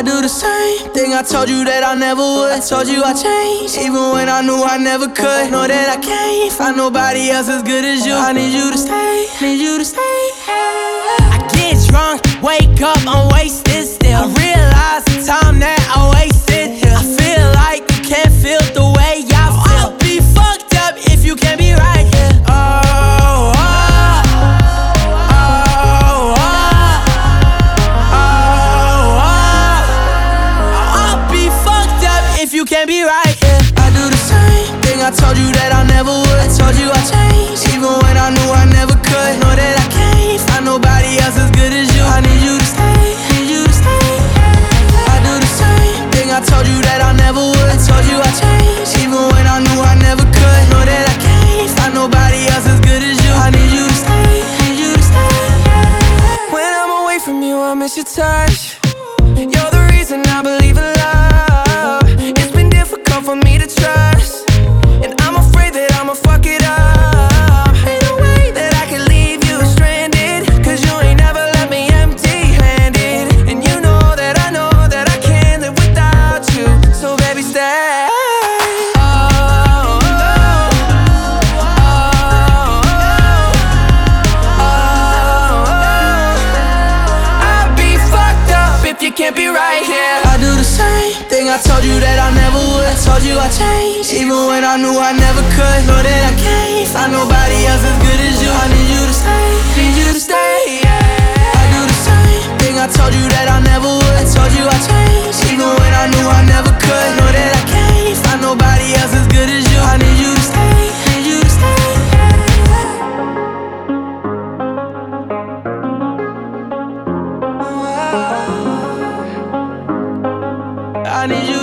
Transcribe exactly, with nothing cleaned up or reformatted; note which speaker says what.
Speaker 1: I do the same thing I told you that I never would. I told you I changed, even when I knew I never could. Know that I can't find nobody else as good as you. I need you to stay, need you to stay. I get drunk, wake up, I'm wasted still. I realize the time that I wasted here. I feel like you can't feel the way I feel. I'll be fucked up if you can't be right here. Oh, oh, oh, oh, oh, oh. I'll be fucked up if you can't be right here. I do the same thing I told you that I never would. I told you I changed, even when I knew I never could. Know that I can't find nobody else as good as you. I need you to stay, need you to stay. I do the same thing I told you that I never would. I told you I changed, even when I knew I never could. Know that I can't find nobody else as good as you. I need you to stay, need you to stay. When I'm away from you, I miss your touch. You're the reason I believe in love. It's been difficult for me to trust, and I'm afraid that I'ma fuck it up. Ain't no way that I can leave you stranded, cause you ain't never left me empty-handed. And you know that I know that I can't live without you. So baby, stay. Oh, oh, oh, oh, oh. I'd be fucked up if you can't be right here. I do the same thing I told you that I never would. I told you I changed, even when I knew I never could. Know that I can't find nobody else as good as you. I need you to stay, need you to stay, yeah. I do the same thing I told you that I never would. I told you I changed, even when I knew I never could. Know that I can't find nobody else as good as you. I need you to stay, need you to stay, yeah. I need you